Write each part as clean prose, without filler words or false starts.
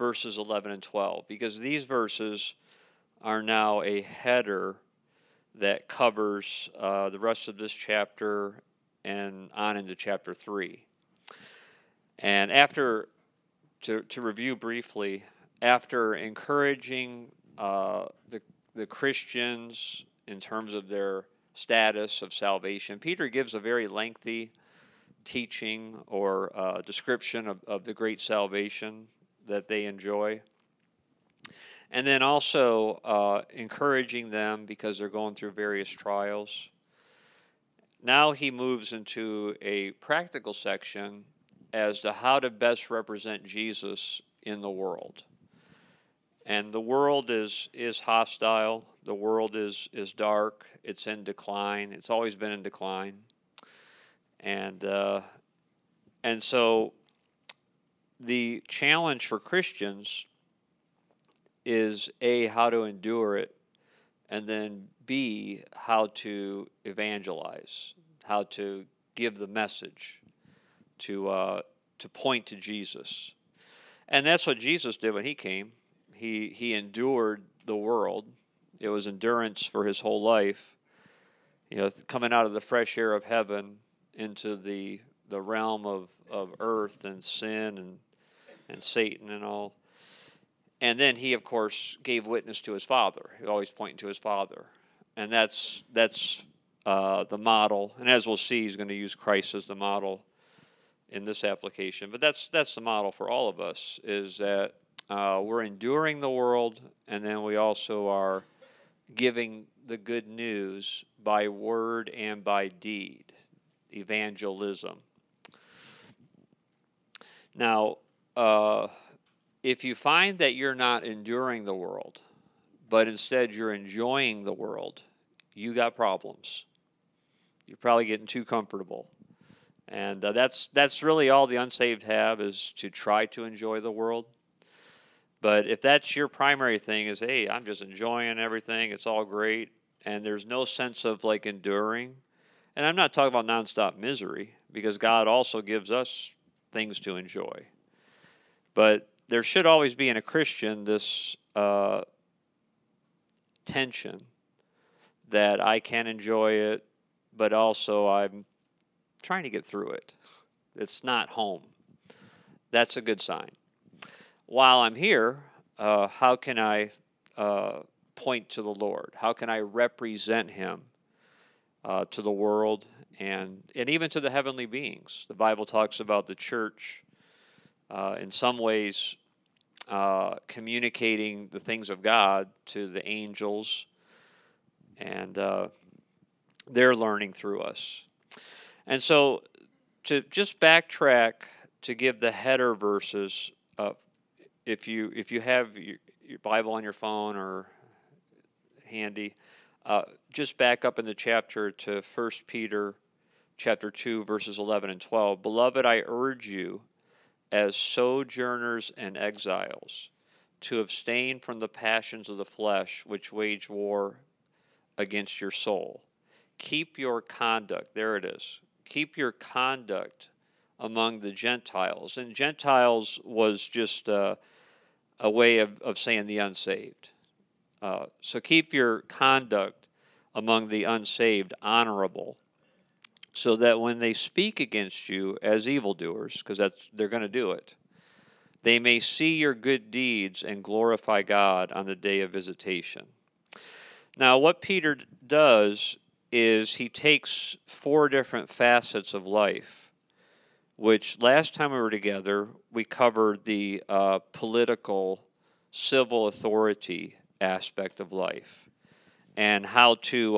verses 11 and 12, because these verses are now a header that covers the rest of this chapter and on into chapter 3. And to review briefly, after encouraging the Christians in terms of their status of salvation, Peter gives a very lengthy teaching or description of the great salvation that they enjoy. And then also encouraging them because they're going through various trials. Now he moves into a practical section as to how to best represent Jesus in the world. And the world is hostile. The world is dark. It's in decline. It's always been in decline. And so the challenge for Christians is A, how to endure it, and then B, how to evangelize, how to give the message, to point to Jesus. And that's what Jesus did when he came. He endured the world. It was endurance for his whole life. Coming out of the fresh air of heaven into the realm of earth and sin and Satan and all. And then he, of course, gave witness to his Father. He always pointing to his Father. And that's the model. And as we'll see, he's going to use Christ as the model in this application. But that's the model for all of us, is that we're enduring the world, and then we also are giving the good news by word and by deed, evangelism. Now, if you find that you're not enduring the world, but instead you're enjoying the world, you got problems. You're probably getting too comfortable. And that's really all the unsaved have, is to try to enjoy the world. But if that's your primary thing, is, hey, I'm just enjoying everything, it's all great, and there's no sense of like enduring. And I'm not talking about nonstop misery, because God also gives us things to enjoy. But there should always be in a Christian this tension that I can enjoy it, but also I'm trying to get through it. It's not home. That's a good sign. While I'm here, how can I point to the Lord? How can I represent him to the world and even to the heavenly beings? The Bible talks about the church in some ways communicating the things of God to the angels, and they're learning through us. And so to just backtrack to give the header verses, if you have your Bible on your phone or handy, just back up in the chapter to 1 Peter chapter 2, verses 11 and 12. Beloved, I urge you, as sojourners and exiles, to abstain from the passions of the flesh, which wage war against your soul. Keep your conduct, there it is, keep your conduct among the Gentiles. And Gentiles was just a way of saying the unsaved. So keep your conduct among the unsaved honorable, so that when they speak against you as evildoers, because they're going to do it, they may see your good deeds and glorify God on the day of visitation. Now, what Peter does is he takes 4 different facets of life, which last time we were together, we covered the political, civil authority aspect of life, and how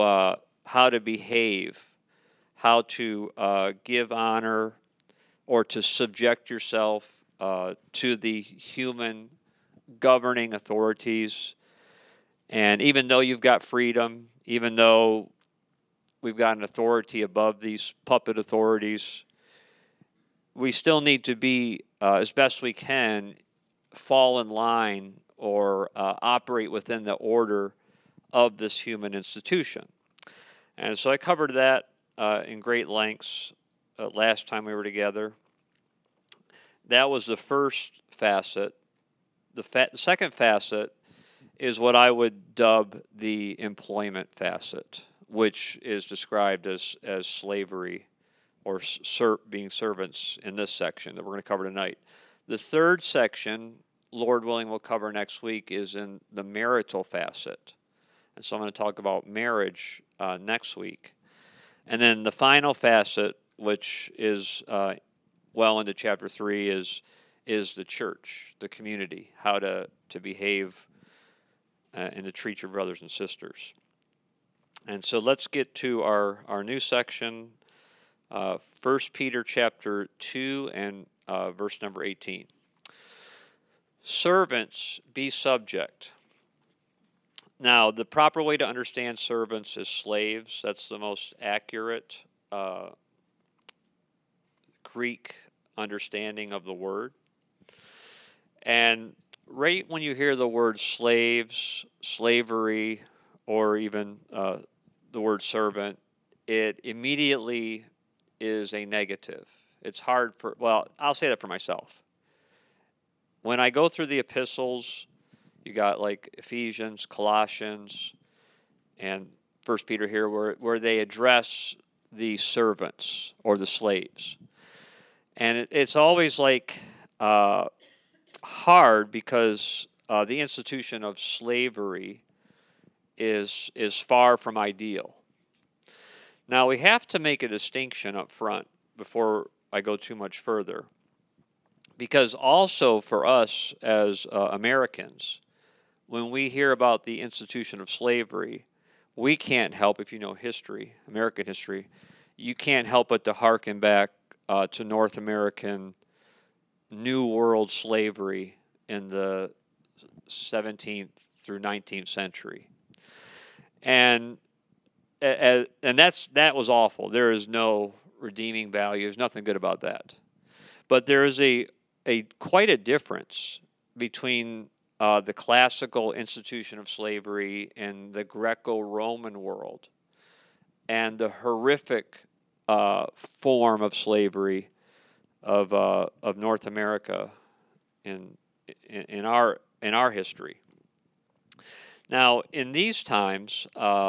to behave, how to give honor, or to subject yourself to the human governing authorities. And even though you've got freedom, even though we've got an authority above these puppet authorities, we still need to be, as best we can, fall in line or operate within the order of this human institution. And so I covered that in great lengths last time we were together. That was the first facet the second facet is what I would dub the employment facet, which is described as slavery or being servants in this section that we're going to cover tonight. The third section, Lord willing, we'll cover next week, is in the marital facet. And so I'm going to talk about marriage next week. And then the final facet, which is well into chapter 3, is the church, the community, how to behave and to treat your brothers and sisters. And so let's get to our new section, 1 Peter chapter 2 and verse number 18. Servants, be subject. Now, the proper way to understand servants is slaves. That's the most accurate Greek understanding of the word. And right when you hear the word slaves, slavery, or even the word servant, it immediately is a negative. It's hard I'll say that for myself. When I go through the epistles, you got like Ephesians, Colossians, and 1 Peter here, where they address the servants or the slaves. And it's always like hard because the institution of slavery is far from ideal. Now, we have to make a distinction up front before I go too much further, because also for us as Americans, when we hear about the institution of slavery, we can't help, if you know history, American history, you can't help but to hearken back to North American New World slavery in the 17th through 19th century. And that was awful. There is no redeeming value. There's nothing good about that. But there is quite a difference between the classical institution of slavery and the Greco-Roman world and the horrific form of slavery of North America in our history. Now, in these times,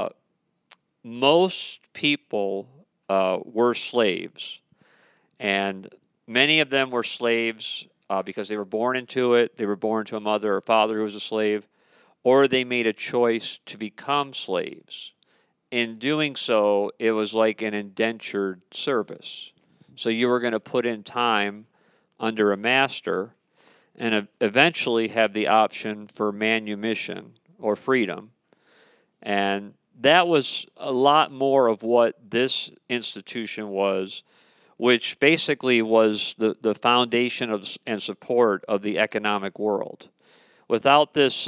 most people were slaves, and many of them were slaves because they were born into it. They were born to a mother or father who was a slave, or they made a choice to become slaves. In doing so, it was like an indentured service. So you were going to put in time under a master and eventually have the option for manumission or freedom. And that was a lot more of what this institution was, which basically was the foundation and support of the economic world. Without this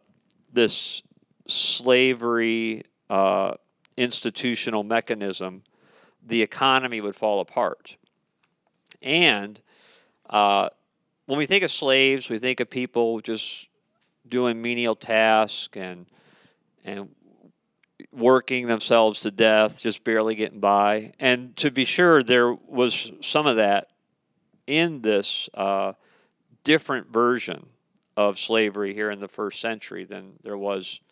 slavery institutional mechanism, the economy would fall apart. And when we think of slaves, we think of people just doing menial tasks and working themselves to death, just barely getting by. And to be sure, there was some of that in this different version of slavery here in the first century than there was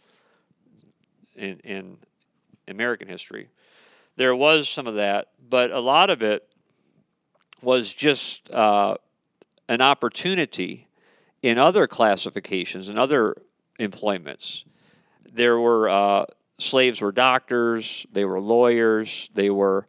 in American history. There was some of that, but a lot of it was just an opportunity in other classifications and other employments. There were slaves were doctors, they were lawyers, they were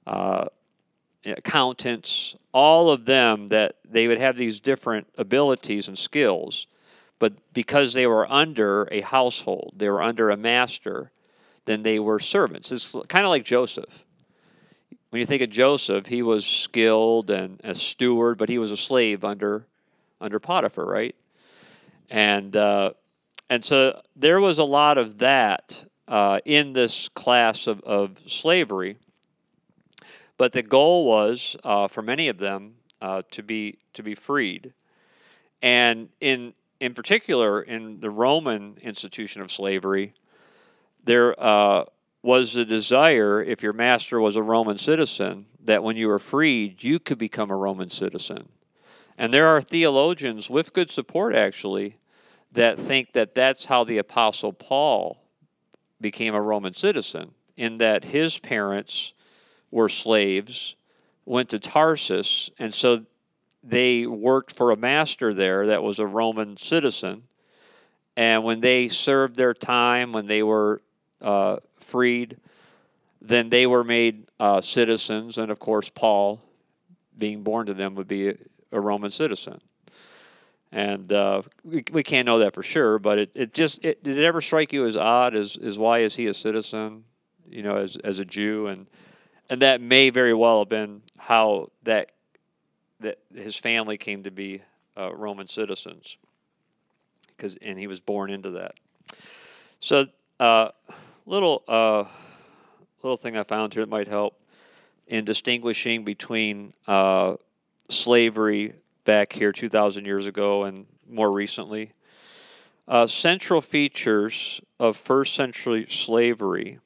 accountants, all of them that they would have these different abilities and skills, but because they were under a household, they were under a master, then they were servants. It's kind of like Joseph. When you think of Joseph, he was skilled and a steward, but he was a slave under Potiphar, right? And so there was a lot of that in this class of slavery. But the goal was for many of them to be freed, and in particular in the Roman institution of slavery, there was a desire, if your master was a Roman citizen, that when you were freed, you could become a Roman citizen. And there are theologians, with good support actually, that think that that's how the Apostle Paul became a Roman citizen, in that his parents were slaves, went to Tarsus, and so they worked for a master there that was a Roman citizen. And when they served their time, when they were freed, then they were made citizens. And of course, Paul, being born to them, would be a Roman citizen. And we can't know that for sure, but did it ever strike you as odd as why is he a citizen, as a Jew? And that may very well have been how that his family came to be Roman citizens, and he was born into that. So little thing I found here that might help in distinguishing between slavery back here 2,000 years ago and more recently. Central features of first century slavery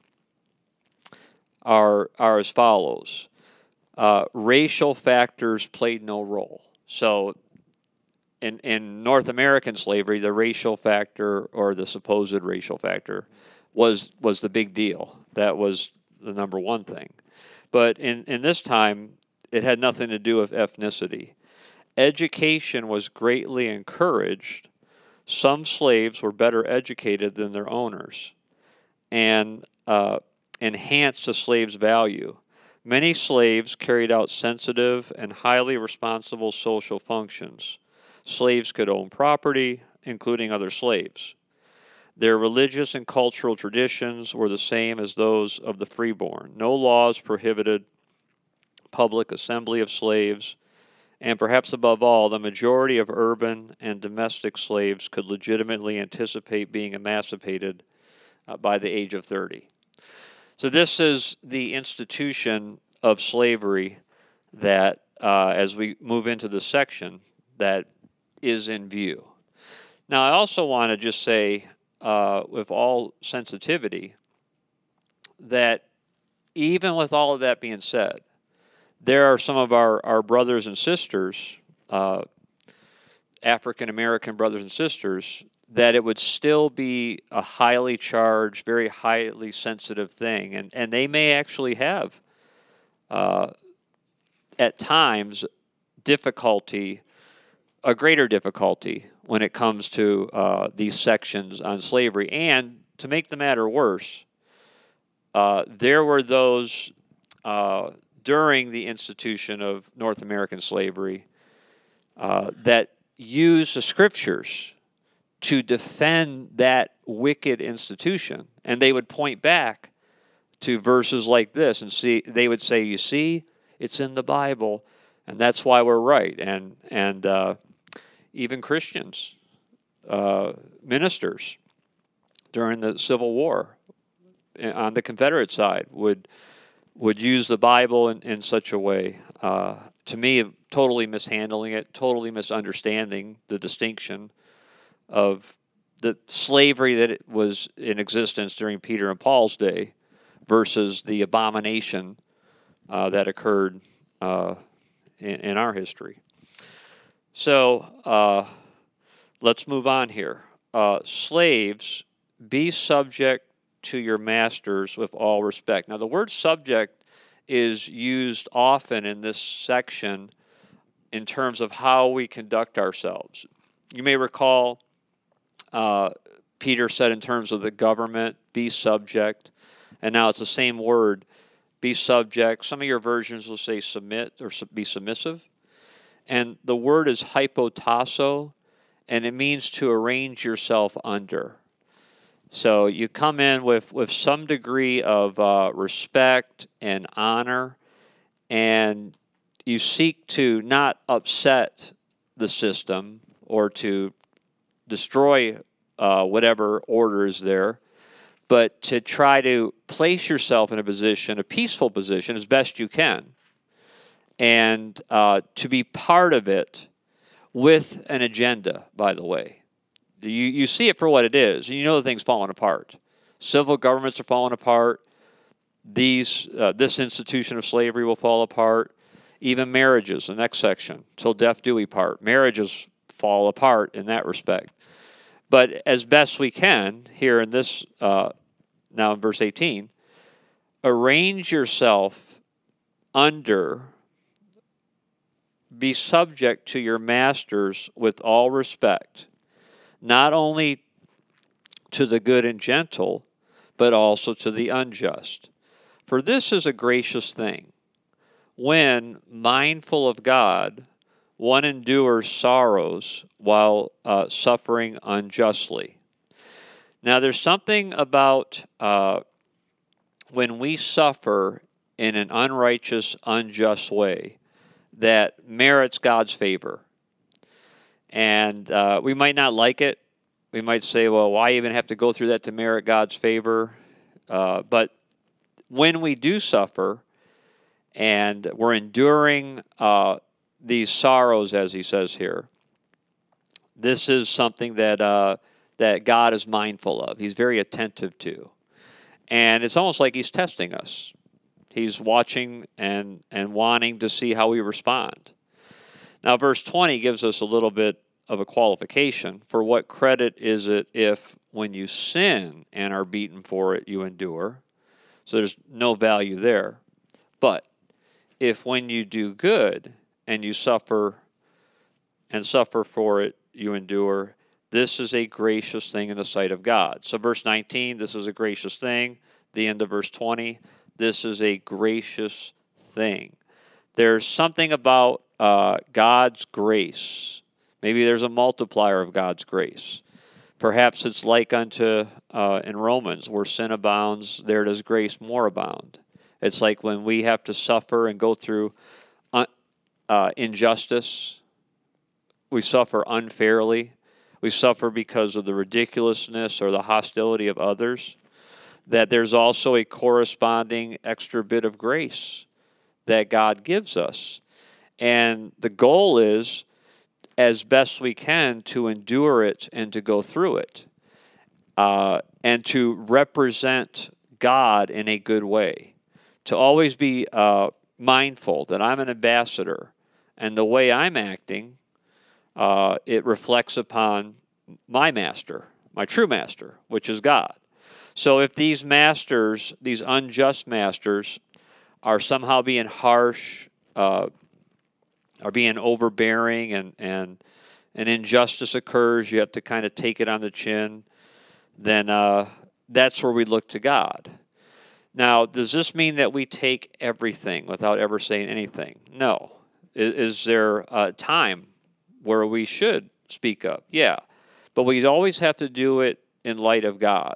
are as follows. Racial factors played no role. So in North American slavery, the racial factor, or the supposed racial factor, was the big deal. That was the number one thing. But in this time, it had nothing to do with ethnicity. Education was greatly encouraged. Some slaves were better educated than their owners, and enhanced the slave's value. Many slaves carried out sensitive and highly responsible social functions. Slaves could own property, including other slaves. Their religious and cultural traditions were the same as those of the freeborn. No laws prohibited public assembly of slaves, and perhaps above all, the majority of urban and domestic slaves could legitimately anticipate being emancipated by the age of 30. So this is the institution of slavery that, as we move into this section, that is in view. Now, I also want to just say, with all sensitivity, that even with all of that being said, there are some of our brothers and sisters, African American brothers and sisters, that it would still be a highly charged, very highly sensitive thing. And they may actually have, at times, a greater difficulty when it comes to these sections on slavery. And to make the matter worse, there were those during the institution of North American slavery that used the scriptures to defend that wicked institution. And they would point back to verses like this and they would say, you see, it's in the Bible, and that's why we're right. And even Christians, ministers during the Civil War on the Confederate side would use the Bible in such a way, to me, totally mishandling it, totally misunderstanding the distinction of the slavery that it was in existence during Peter and Paul's day versus the abomination that occurred in our history. So let's move on here. Slaves, be subject to your masters with all respect. Now, the word subject is used often in this section in terms of how we conduct ourselves. You may recall Peter said in terms of the government, be subject, and now it's the same word, be subject. Some of your versions will say submit or be submissive. And the word is hypotasso, and it means to arrange yourself under. So you come in with some degree of respect and honor, and you seek to not upset the system or to destroy whatever order is there, but to try to place yourself in a peaceful position as best you can, and to be part of it with an agenda, by the way. You see it for what it is, and you know the thing's falling apart. Civil governments are falling apart. This institution of slavery will fall apart. Even marriages, the next section, till death do we part. Marriages fall apart in that respect. But as best we can, here in this, now in verse 18, arrange yourself under, be subject to your masters with all respect, not only to the good and gentle, but also to the unjust. For this is a gracious thing, when, mindful of God, one endures sorrows while suffering unjustly. Now, there's something about when we suffer in an unrighteous, unjust way that merits God's favor. And we might not like it. We might say, well, why even have to go through that to merit God's favor? But when we do suffer and we're enduring these sorrows, as he says here, this is something that that God is mindful of. He's very attentive to. And it's almost like he's testing us. He's watching and wanting to see how we respond. Now, verse 20 gives us a little bit of a qualification. For what credit is it if, when you sin and are beaten for it, you endure? So there's no value there. But if when you do good and you suffer for it, you endure, this is a gracious thing in the sight of God. So verse 19, this is a gracious thing. The end of verse 20, this is a gracious thing. There's something about God's grace. Maybe there's a multiplier of God's grace. Perhaps it's like unto in Romans, where sin abounds, there does grace more abound. It's like when we have to suffer and go through injustice, we suffer unfairly, we suffer because of the ridiculousness or the hostility of others, that there's also a corresponding extra bit of grace that God gives us. And the goal is, as best we can, to endure it and to go through it, and to represent God in a good way, to always be mindful that I'm an ambassador, and the way I'm acting, it reflects upon my master, my true master, which is God. So if these masters, these unjust masters, are somehow being harsh, are being overbearing, and an injustice occurs, you have to kind of take it on the chin, then that's where we look to God. Now, does this mean that we take everything without ever saying anything? No. Is there a time where we should speak up? Yeah. But we always have to do it in light of God.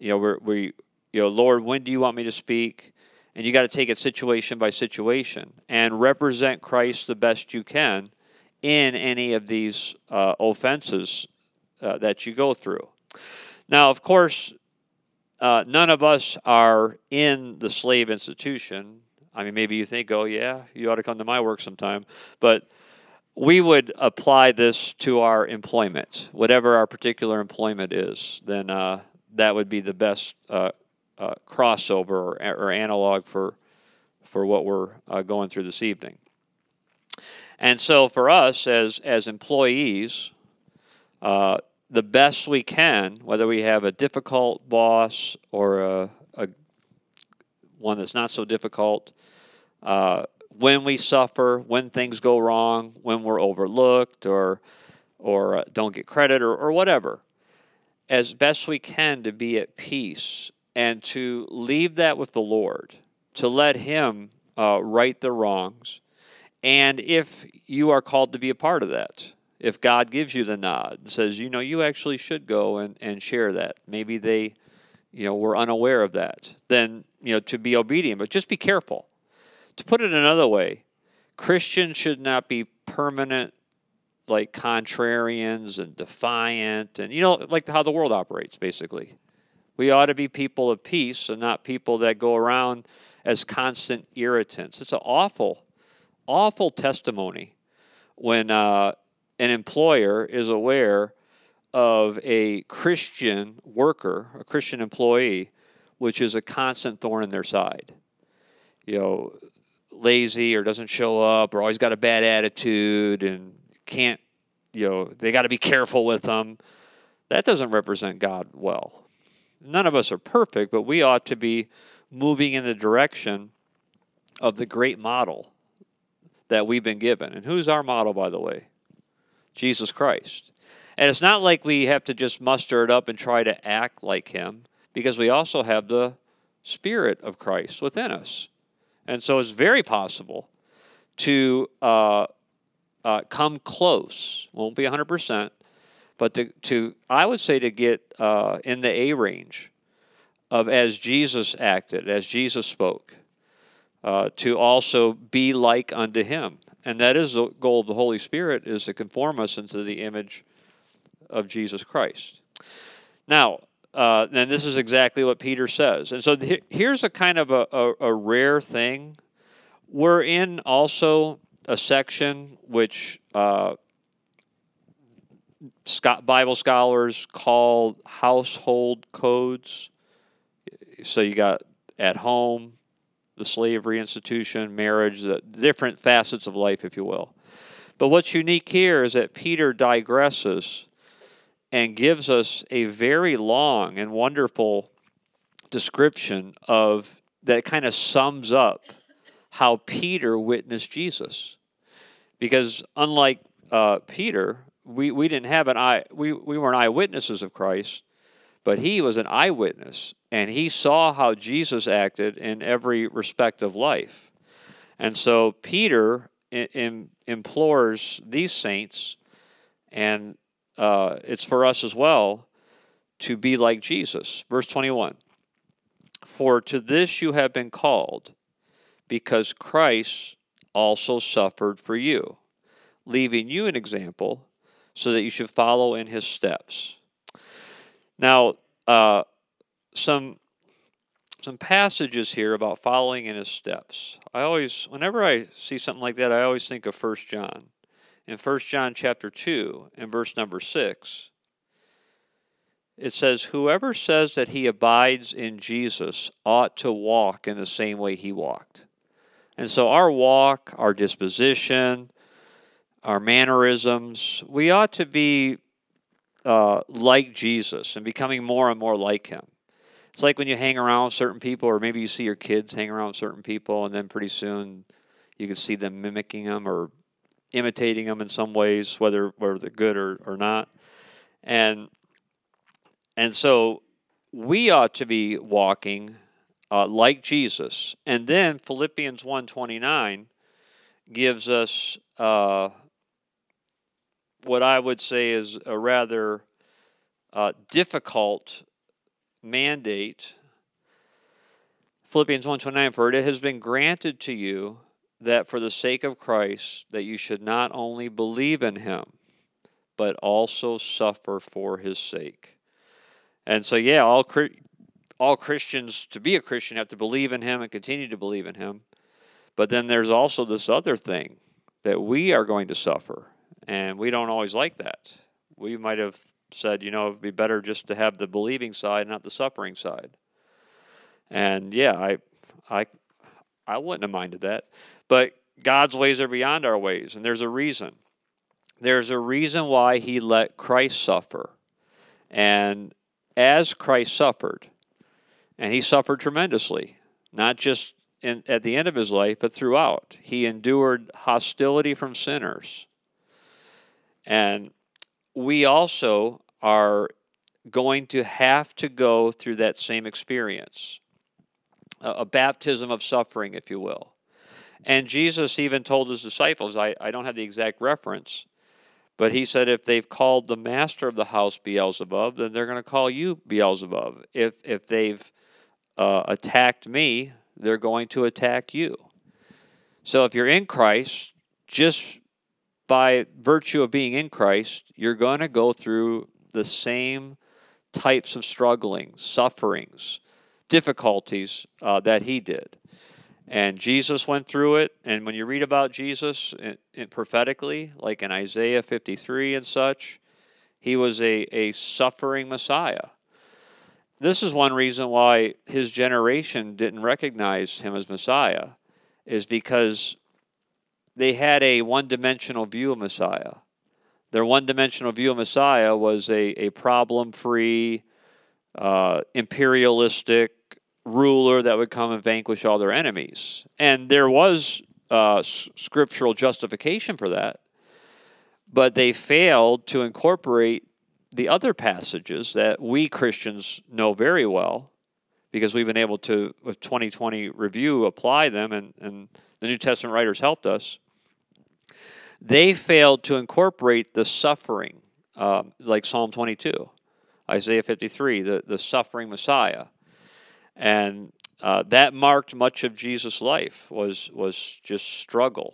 Lord, when do you want me to speak? And you got to take it situation by situation and represent Christ the best you can in any of these offenses that you go through. Now, of course, none of us are in the slave institution. I mean, maybe you think, oh, yeah, you ought to come to my work sometime. But we would apply this to our employment. Whatever our particular employment is, then that would be the best crossover or analog for what we're going through this evening. And so for us as employees, the best we can, whether we have a difficult boss or a one that's not so difficult, when we suffer, when things go wrong, when we're overlooked or don't get credit or whatever, as best we can to be at peace and to leave that with the Lord, to let Him right the wrongs. And if you are called to be a part of that, if God gives you the nod and says, you actually should go and share that, maybe they, were unaware of that, then, to be obedient, but just be careful. To put it another way, Christians should not be permanent, like contrarians and defiant and, like how the world operates, basically. We ought to be people of peace and not people that go around as constant irritants. It's an awful, awful testimony when an employer is aware of a Christian worker, a Christian employee, which is a constant thorn in their side. lazy or doesn't show up or always got a bad attitude and can't, they got to be careful with them. That doesn't represent God well. None of us are perfect, but we ought to be moving in the direction of the great model that we've been given. And who's our model, by the way? Jesus Christ. And it's not like we have to just muster it up and try to act like him, because we also have the Spirit of Christ within us. And so it's very possible to come close. Won't be 100%, but to I would say to get in the A range of as Jesus acted, as Jesus spoke, to also be like unto him. And that is the goal of the Holy Spirit, is to conform us into the image of Jesus Christ. Now, and this is exactly what Peter says. And so here's a kind of a rare thing. We're in also a section which Bible scholars call household codes. So you got at home, the slavery institution, marriage, the different facets of life, if you will. But what's unique here is that Peter digresses and gives us a very long and wonderful description of that kind of sums up how Peter witnessed Jesus. Because unlike Peter, we didn't have we weren't eyewitnesses of Christ, but he was an eyewitness, and he saw how Jesus acted in every respect of life. And so Peter implores these saints, and it's for us as well, to be like Jesus. Verse 21, "For to this you have been called, because Christ also suffered for you, leaving you an example, so that you should follow in his steps." Now, some passages here about following in his steps. Whenever I see something like that, I always think of 1 John. In 1 John chapter 2 and verse number 6, it says, "Whoever says that he abides in Jesus ought to walk in the same way he walked." And so our walk, our disposition, our mannerisms, we ought to be like Jesus and becoming more and more like him. It's like when you hang around with certain people, or maybe you see your kids hang around with certain people, and then pretty soon you can see them mimicking them or imitating them in some ways, whether they're good or not. And so we ought to be walking like Jesus. And then Philippians 1:29 gives us what I would say is a rather difficult mandate. Philippians 1:29, "For it has been granted to you that for the sake of Christ, that you should not only believe in him, but also suffer for his sake." And so, yeah, all Christians, to be a Christian, have to believe in him and continue to believe in him. But then there's also this other thing, that we are going to suffer. And we don't always like that. We might have said, it'd be better just to have the believing side, not the suffering side. And yeah, I wouldn't have minded that. But God's ways are beyond our ways, and there's a reason. There's a reason why he let Christ suffer. And as Christ suffered, and he suffered tremendously, not just at the end of his life, but throughout. He endured hostility from sinners. And we also are going to have to go through that same experience, a baptism of suffering, if you will. And Jesus even told his disciples, I don't have the exact reference, but he said, if they've called the master of the house Beelzebub, then they're going to call you Beelzebub. If they've attacked me, they're going to attack you. So if you're in Christ, just by virtue of being in Christ, you're going to go through the same types of strugglings, sufferings, difficulties that he did. And Jesus went through it. And when you read about Jesus prophetically, like in Isaiah 53 and such, he was a suffering Messiah. This is one reason why his generation didn't recognize him as Messiah, is because they had a one-dimensional view of Messiah. Their one-dimensional view of Messiah was a problem-free, imperialistic ruler that would come and vanquish all their enemies. And there was scriptural justification for that, but they failed to incorporate the other passages that we Christians know very well, because we've been able to, with 2020 review, apply them, and the New Testament writers helped us. They failed to incorporate the suffering, like Psalm 22, Isaiah 53, the suffering Messiah. And that marked much of Jesus' life, was just struggle.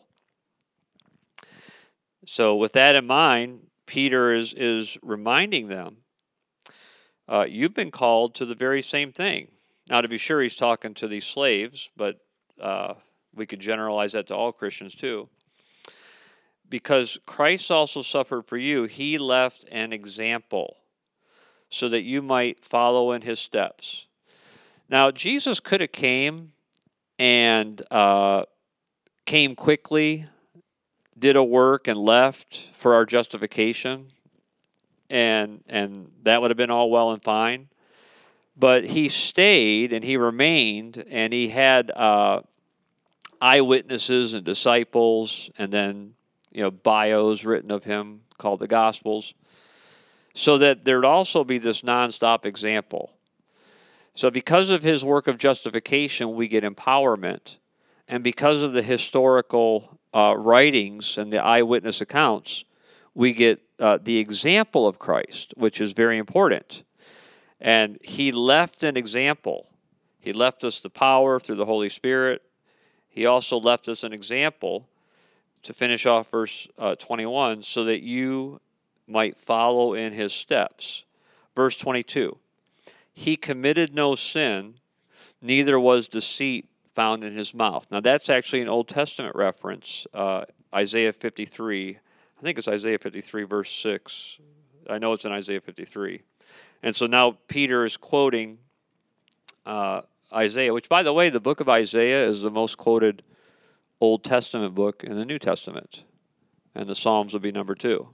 So with that in mind, Peter is reminding them, you've been called to the very same thing. Now, to be sure, he's talking to these slaves, but we could generalize that to all Christians too. Because Christ also suffered for you, he left an example so that you might follow in his steps. Now, Jesus could have came and came quickly, did a work, and left for our justification, and that would have been all well and fine. But he stayed and he remained, and he had eyewitnesses and disciples, and then bios written of him called the Gospels, so that there'd also be this nonstop example. So because of his work of justification, we get empowerment. And because of the historical writings and the eyewitness accounts, we get the example of Christ, which is very important. And he left an example. He left us the power through the Holy Spirit. He also left us an example, to finish off verse 21, so that you might follow in his steps. Verse 22, he committed no sin, neither was deceit found in his mouth. Now that's actually an Old Testament reference, Isaiah 53. I think it's Isaiah 53, verse 6. I know it's in Isaiah 53. And so now Peter is quoting Isaiah, which, by the way, the book of Isaiah is the most quoted Old Testament book in the New Testament, and the Psalms will be number 2.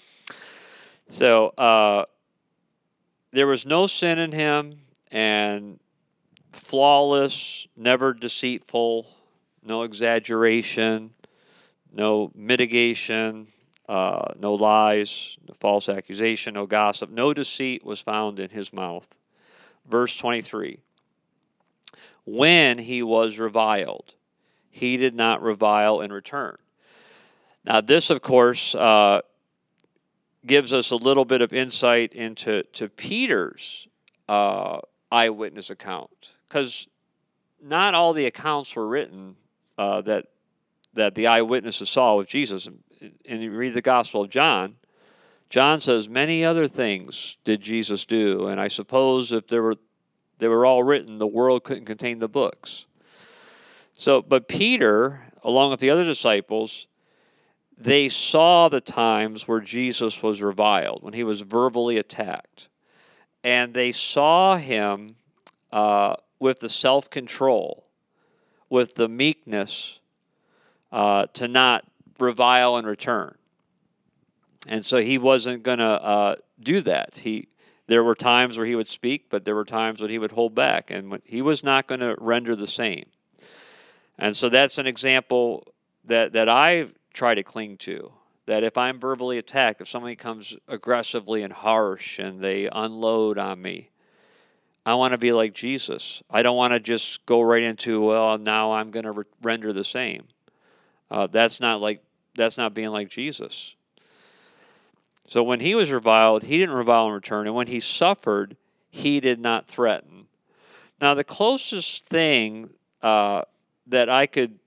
So there was no sin in him, and flawless, never deceitful, no exaggeration, no mitigation, no lies, no false accusation, no gossip, no deceit was found in his mouth. Verse 23, when he was reviled, he did not revile in return. Now this, of course, gives us a little bit of insight into Peter's eyewitness account, because not all the accounts were written that the eyewitnesses saw of Jesus. And you read the Gospel of John, John says, many other things did Jesus do, and I suppose if they were all written, the world couldn't contain the books. So, but Peter, along with the other disciples, they saw the times where Jesus was reviled, when he was verbally attacked. And they saw him with the self-control, with the meekness to not revile in return. And so he wasn't going to do that. There were times where he would speak, but there were times when he would hold back, and he was not going to render the same. And so that's an example that I try to cling to, that if I'm verbally attacked, if somebody comes aggressively and harsh and they unload on me, I want to be like Jesus. I don't want to just go right into, well, now I'm going to render the same. That's not being like Jesus. So when he was reviled, he didn't revile in return, and when he suffered, he did not threaten. Now the closest thing that I could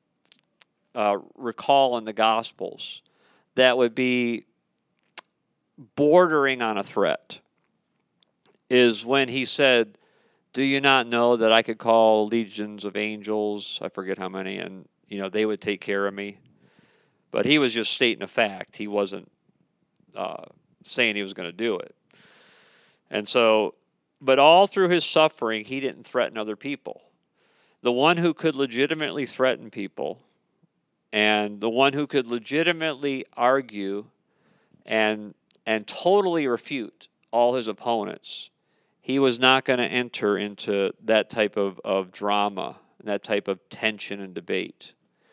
recall in the Gospels that would be bordering on a threat is when he said, do you not know that I could call legions of angels, I forget how many, and they would take care of me? But he was just stating a fact. He wasn't saying he was going to do it. And so, but all through his suffering, he didn't threaten other people. the one who could legitimately threaten people and the one who could legitimately argue and totally refute all his opponents, he was not going to enter into that type of drama, that type of tension and debate.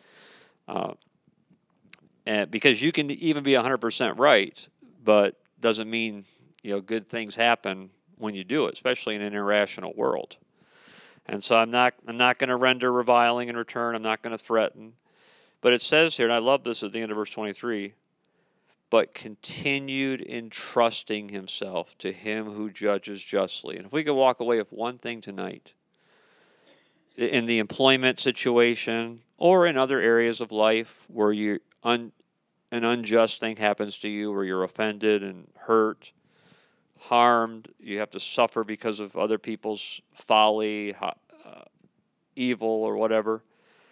And because you can even be 100% right, but doesn't mean good things happen when you do it, especially in an irrational world. And so I'm not going to render reviling in return. I'm not going to threaten. But it says here, and I love this at the end of verse 23, but continued entrusting himself to him who judges justly. And if we could walk away with one thing tonight, in the employment situation or in other areas of life where an unjust thing happens to you, where you're offended and hurt, harmed, you have to suffer because of other people's folly, evil, or whatever,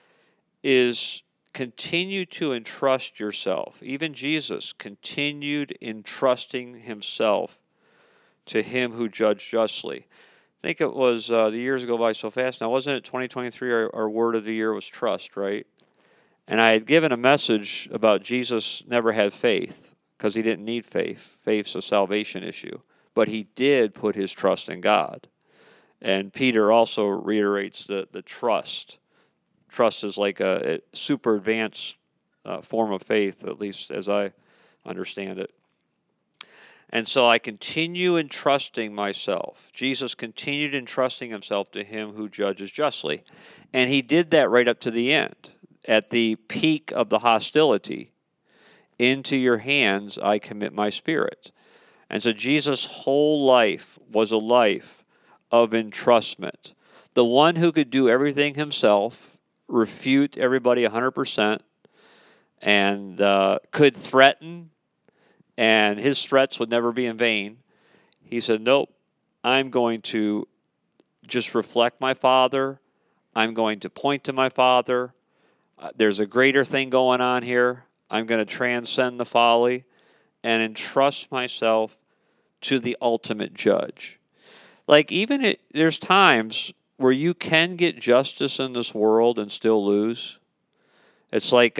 is continue to entrust yourself. Even Jesus continued entrusting himself to him who judged justly. I think it was the years go by so fast now. Wasn't it 2023? Our word of the year was trust, right? And I had given a message about Jesus never had faith because he didn't need faith. Faith's a salvation issue. But he did put his trust in God. And Peter also reiterates the trust. Trust is like a super advanced form of faith, at least as I understand it. And so I continue entrusting myself. Jesus continued entrusting himself to him who judges justly. And he did that right up to the end. At the peak of the hostility, into your hands I commit my spirit. And so Jesus' whole life was a life of entrustment. The one who could do everything himself, refute everybody 100%, and could threaten, and his threats would never be in vain. He said, nope, I'm going to just reflect my Father. I'm going to point to my Father. There's a greater thing going on here. I'm going to transcend the folly and entrust myself to the ultimate judge. Like there's times where you can get justice in this world and still lose. It's like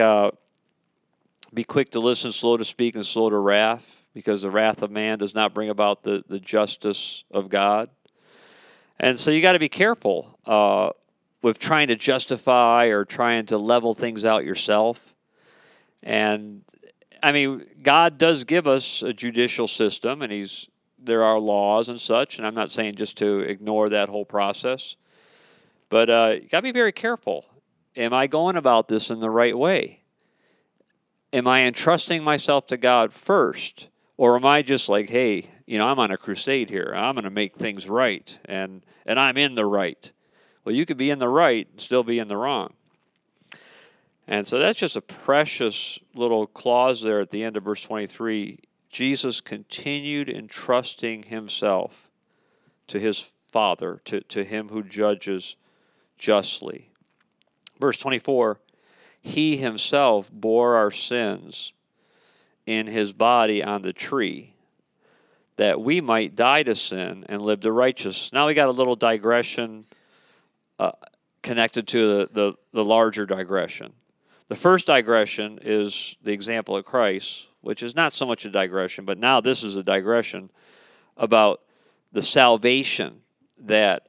be quick to listen, slow to speak, and slow to wrath, because the wrath of man does not bring about the justice of God. And so you got to be careful with trying to justify or trying to level things out yourself. And I mean, God does give us a judicial system, and there are laws and such, and I'm not saying just to ignore that whole process. But you got to be very careful. Am I going about this in the right way? Am I entrusting myself to God first? Or am I just like, hey, I'm on a crusade here. I'm going to make things right, and I'm in the right. Well, you could be in the right and still be in the wrong. And so that's just a precious little clause there at the end of verse 23. Jesus continued entrusting himself to his Father, to him who judges justly. Verse 24, he himself bore our sins in his body on the tree, that we might die to sin and live to righteousness. Now we got a little digression connected to the larger digression. The first digression is the example of Christ, which is not so much a digression, but now this is a digression about the salvation that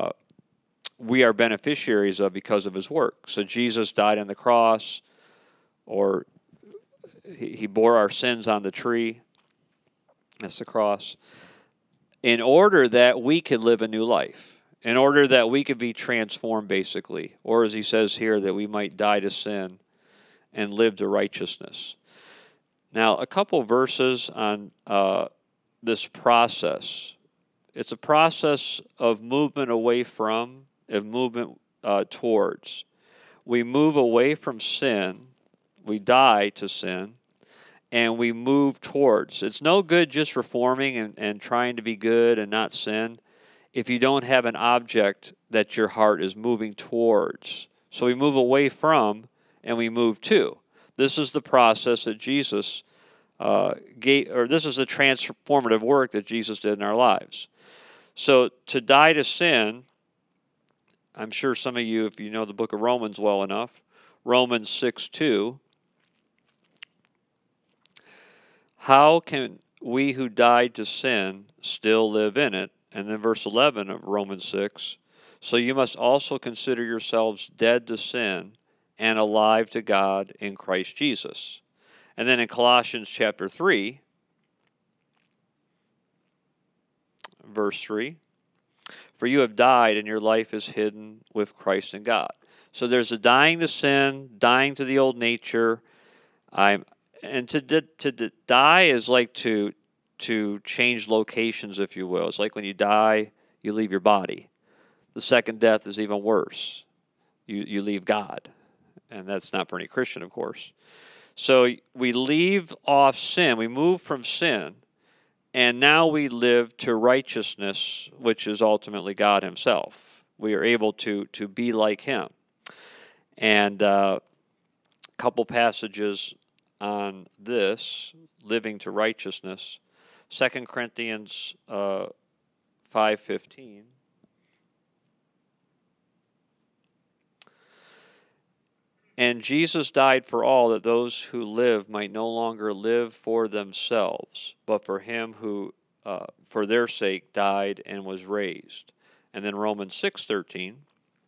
we are beneficiaries of because of his work. So Jesus died on the cross, or he bore our sins on the tree. That's the cross. In order that we could live a new life. In order that we could be transformed, basically. Or as he says here, that we might die to sin and live to righteousness. Now, a couple verses on this process. It's a process of movement away from, of movement towards. We move away from sin, we die to sin, and we move towards. It's no good just reforming and trying to be good and not sin if you don't have an object that your heart is moving towards. So we move away from and we move to. This is the process that Jesus gave, or this is the transformative work that Jesus did in our lives. So to die to sin I'm sure some of you, if you know the book of Romans well enough, Romans 6:2. How can we who died to sin still live in it? And then verse 11 of Romans 6. So you must also consider yourselves dead to sin and alive to God in Christ Jesus. And then in Colossians chapter 3, verse 3, for you have died and your life is hidden with Christ in God. So there's a dying to sin, dying to the old nature. And to die is like to change locations, if you will. It's like when you die, you leave your body. The second death is even worse. You leave God. And that's not for any Christian, of course. So we leave off sin. We move from sin. And now we live to righteousness, which is ultimately God himself. We are able to be like him. And a couple passages on this, living to righteousness. 2 Corinthians 5:15. And Jesus died for all, that those who live might no longer live for themselves, but for him who, for their sake, died and was raised. And then Romans 6:13.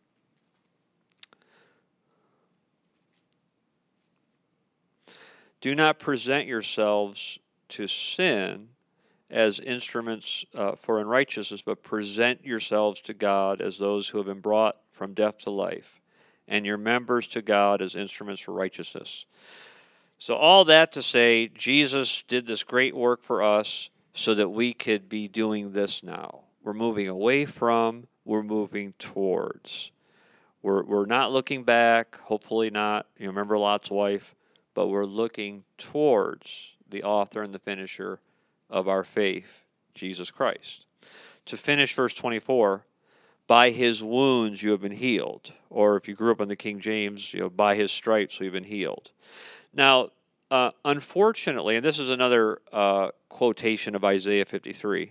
Do not present yourselves to sin as instruments for unrighteousness, but present yourselves to God as those who have been brought from death to life, and your members to God as instruments for righteousness. So all that to say, Jesus did this great work for us so that we could be doing this now. We're moving away from, we're moving towards. We're not looking back, hopefully not. You remember Lot's wife, but we're looking towards the author and the finisher of our faith, Jesus Christ. To finish verse 24, by his wounds you have been healed. Or if you grew up in the King James, by his stripes we've been healed. Now, unfortunately, and this is another quotation of Isaiah 53,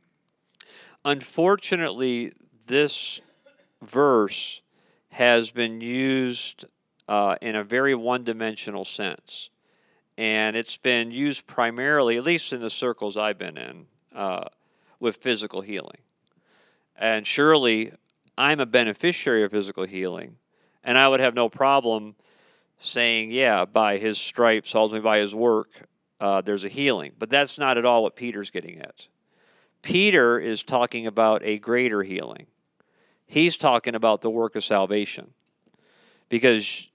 unfortunately, this verse has been used in a very one-dimensional sense. And it's been used primarily, at least in the circles I've been in, with physical healing. And surely I'm a beneficiary of physical healing, and I would have no problem saying, yeah, by his stripes, ultimately by his work, there's a healing. But that's not at all what Peter's getting at. Peter is talking about a greater healing. He's talking about the work of salvation. Because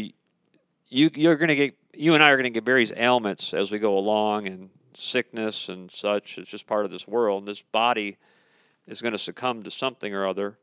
you're going to get, you and I are going to get various ailments as we go along, and sickness and such. It's just part of this world. And this body is going to succumb to something or other.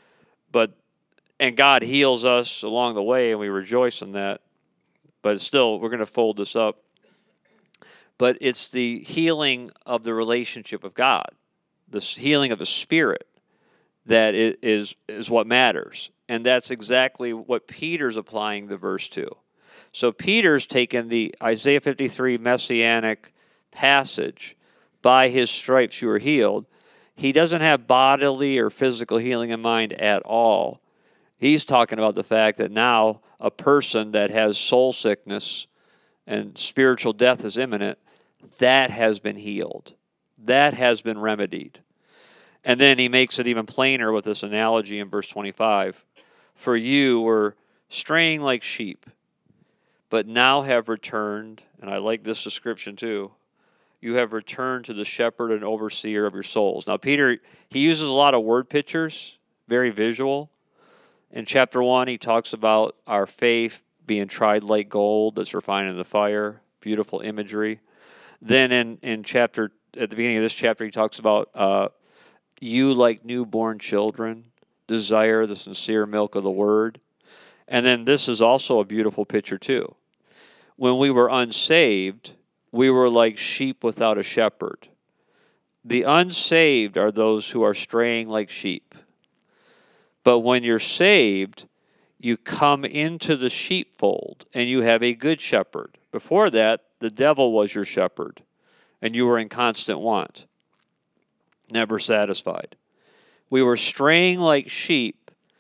And God heals us along the way, and we rejoice in that. But still, we're going to fold this up. But it's the healing of the relationship of God, the healing of the Spirit, that is what matters. And that's exactly what Peter's applying the verse to. So Peter's taken the Isaiah 53 messianic passage, by his stripes you are healed. He doesn't have bodily or physical healing in mind at all. He's talking about the fact that now a person that has soul sickness and spiritual death is imminent, that has been healed. That has been remedied. And then he makes it even plainer with this analogy in verse 25. For you were straying like sheep, but now have returned, and I like this description too, you have returned to the shepherd and overseer of your souls. Now Peter, he uses a lot of word pictures, very visual. In chapter 1, he talks about our faith being tried like gold that's refined in the fire, beautiful imagery. Then in chapter, at the beginning of this chapter, he talks about you like newborn children, desire the sincere milk of the word. And then this is also a beautiful picture too. When we were unsaved, we were like sheep without a shepherd. The unsaved are those who are straying like sheep. But when you're saved, you come into the sheepfold and you have a good shepherd. Before that, the devil was your shepherd and you were in constant want, never satisfied. We were straying like sheep,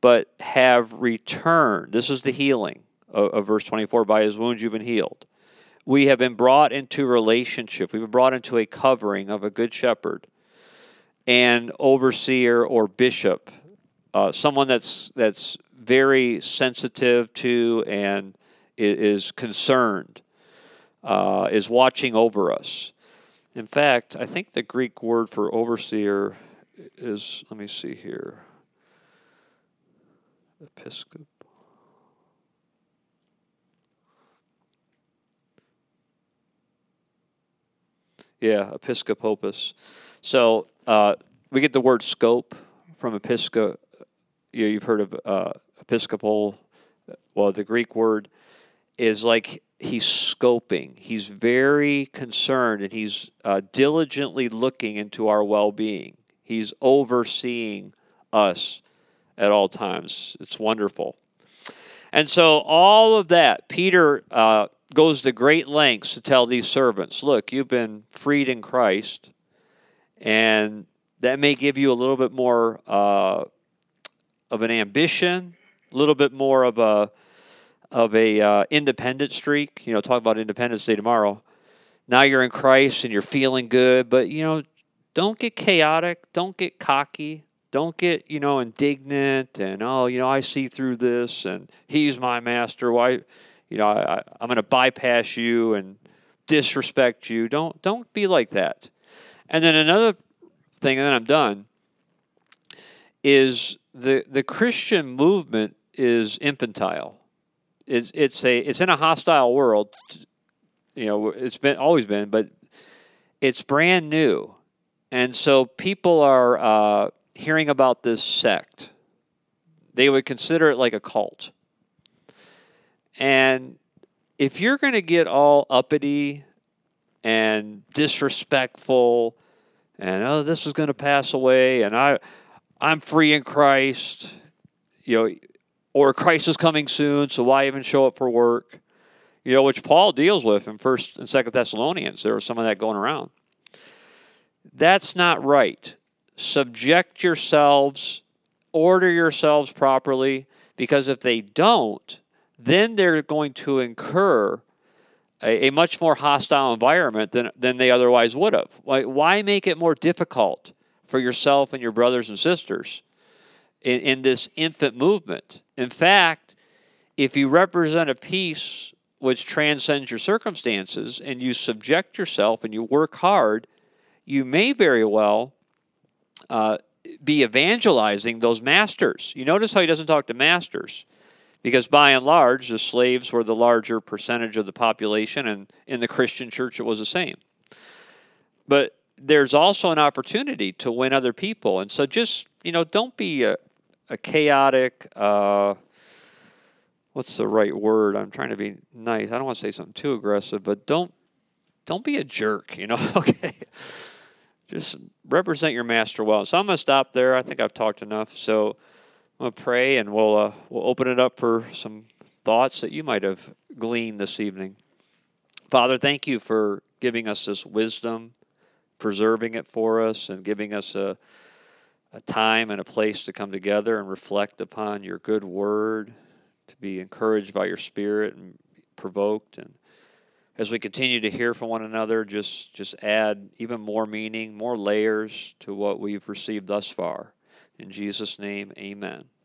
but have returned. This is the healing of verse 24. By his wounds you've been healed. We have been brought into relationship. We've been brought into a covering of a good shepherd and overseer or bishop, someone that's very sensitive to and is concerned, is watching over us. In fact, I think the Greek word for overseer is, let me see here, episcop. Yeah, episcopopus. So we get the word scope from episco. You've heard of episcopal. Well, the Greek word is like he's scoping. He's very concerned, and he's diligently looking into our well-being. He's overseeing us at all times. It's wonderful. And so all of that, Peter goes to great lengths to tell these servants, look, you've been freed in Christ, and that may give you a little bit more of an ambition, a little bit more of a independent streak. You know, talk about Independence Day tomorrow. Now you're in Christ and you're feeling good, but, you know, don't get chaotic. Don't get cocky. Don't get, you know, indignant and, oh, you know, I see through this and he's my master. Why, you know, I'm going to bypass you and disrespect you. Don't be like that. And then another thing, and then I'm done, is the Christian movement is infantile. It's in a hostile world. You know, it's always been, but it's brand new. And so people are hearing about this sect. They would consider it like a cult. And if you're going to get all uppity and disrespectful and, oh, this is going to pass away and I'm free in Christ, you know, or Christ is coming soon, so why even show up for work? You know, which Paul deals with in 1st and 2nd Thessalonians. There was some of that going around. That's not right. Subject yourselves, order yourselves properly, because if they don't, then they're going to incur a much more hostile environment than they otherwise would have. Why make it more difficult for yourself and your brothers and sisters in this infant movement? In fact, if you represent a peace which transcends your circumstances and you subject yourself and you work hard, you may very well be evangelizing those masters. You notice how he doesn't talk to masters, because by and large, the slaves were the larger percentage of the population, and in the Christian church it was the same. But there's also an opportunity to win other people. And so just, you know, don't be a chaotic, what's the right word? I'm trying to be nice. I don't want to say something too aggressive, but don't be a jerk, you know, okay? Just represent your master well. So I'm going to stop there. I think I've talked enough. So I'm going to pray, and we'll open it up for some thoughts that you might have gleaned this evening. Father, thank you for giving us this wisdom, preserving it for us, and giving us a time and a place to come together and reflect upon your good word, to be encouraged by your Spirit and provoked. And as we continue to hear from one another, just add even more meaning, more layers to what we've received thus far. In Jesus' name, amen.